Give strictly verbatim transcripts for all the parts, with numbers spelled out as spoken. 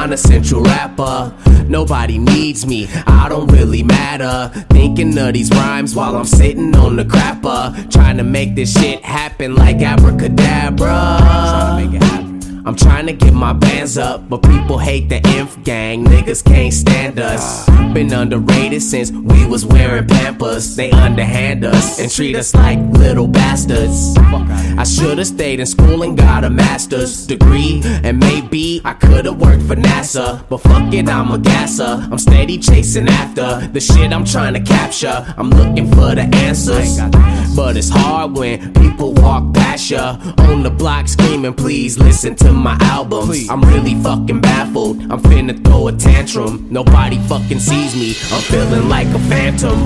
non-essential rapper. Nobody needs me, I don't really matter. Thinking of these rhymes while I'm sitting on the crapper, trying to make this shit happen like abracadabra. Trying to make it happen. I'm trying to get my bands up, but people hate the Inf gang. Niggas can't stand us. Been underrated since we was wearing Pampers. They underhand us and treat us like little bastards. I should've stayed in school and got a master's degree, and maybe I could've worked for NASA. But fuck it, I'm a gasser. I'm steady chasing after the shit I'm trying to capture. I'm looking for the answers, but it's hard when people walk past ya on the block screaming, please listen to my albums. I'm really fucking baffled, I'm finna throw a tantrum. Nobody fucking sees me, I'm feeling like a phantom.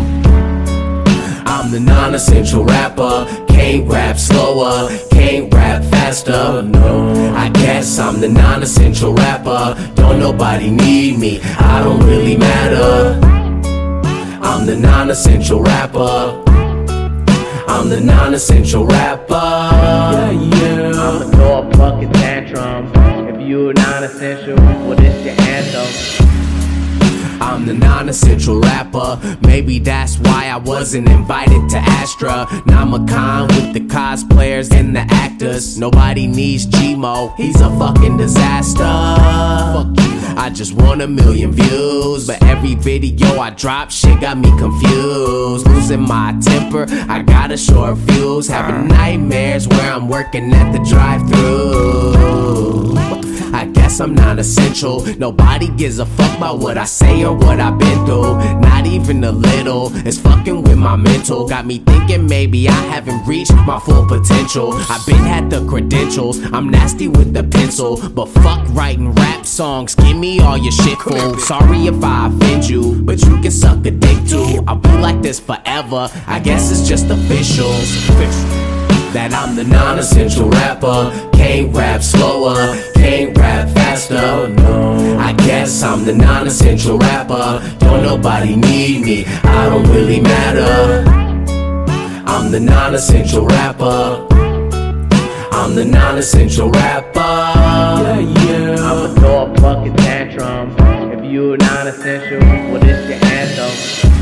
I'm the non-essential rapper, can't rap slower, can't rap faster, no. I guess I'm the non-essential rapper, don't nobody need me, I don't really matter. I'm the non-essential rapper, I'm the non-essential rapper. Yeah, yeah. I'ma throw a fucking tantrum. If you non-essential, well this your anthem. I'm the non-essential rapper. Maybe that's why I wasn't invited to Astra. Namakan with the cosplayers and the actors. Nobody needs G-Mo, he's a fucking disaster. Fuck you. I just want a million views, but every video I drop, shit got me confused. Losing my temper, I got a short fuse. Having nightmares where I'm working at the drive-thru. I guess I'm not essential. Nobody gives a fuck about what I say or what I've been through. Not even a little. It's fucking with my mental. Got me thinking maybe I haven't reached my full potential. I've been had the credentials, I'm nasty with the pencil. But fuck writing rap songs, give me all your shit, fool. Sorry if I offend you, but you can suck a dick too. I'll be like this forever, I guess it's just official. That I'm the non-essential rapper, can't rap slower, can't rap faster, no. I guess I'm the non-essential rapper, don't nobody need me, I don't really matter. I'm the non-essential rapper, I'm the non-essential rapper. Yeah, yeah. I'ma throw a fucking tantrum. If you non-essential, well this your anthem.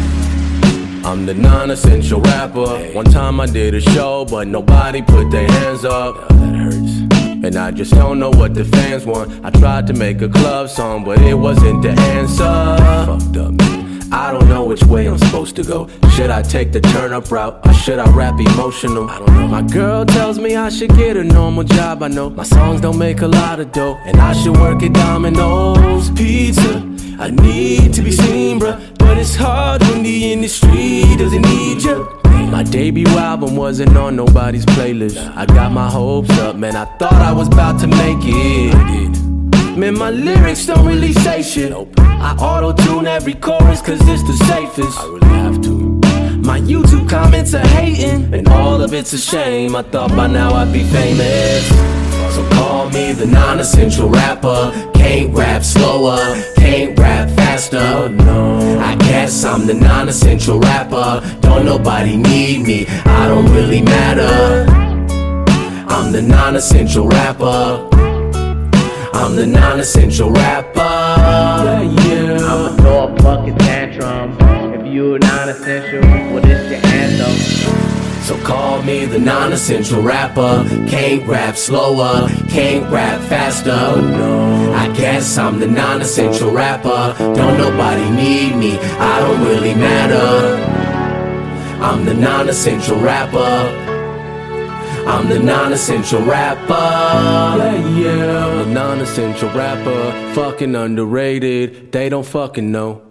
I'm the non-essential rapper. One time I did a show, but nobody put their hands up. Oh, that hurts. And I just don't know what the fans want. I tried to make a club song, but it wasn't the answer. Fucked up, man. I don't know which way I'm supposed to go. Should I take the turn up route, or should I rap emotional? I don't know. My girl tells me I should get a normal job. I know my songs don't make a lot of dough, and I should work at Domino's Pizza. I need to be seen, bruh, but it's hard when the industry doesn't need you. My debut album wasn't on nobody's playlist. I got my hopes up, man, I thought I was about to make it. Man, my lyrics don't really say shit. I auto-tune every chorus cause it's the safest. I really have to. My YouTube comments are hating, and all of it's a shame. I thought by now I'd be famous. So call me the non-essential rapper, can't rap slower, can't rap faster, no. I guess I'm the non-essential rapper, don't nobody need me, I don't really matter. I'm the non-essential rapper, I'm the non-essential rapper. Yeah, yeah. I'ma throw a fucking tantrum. If you non-essential, well this your anthem. So call me the non-essential rapper, can't rap slower, can't rap faster, no. I guess I'm the non-essential rapper, don't nobody need me, I don't really matter. I'm the non-essential rapper, I'm the non-essential rapper. Yeah, yeah. I'm a non-essential rapper, fucking underrated, they don't fucking know.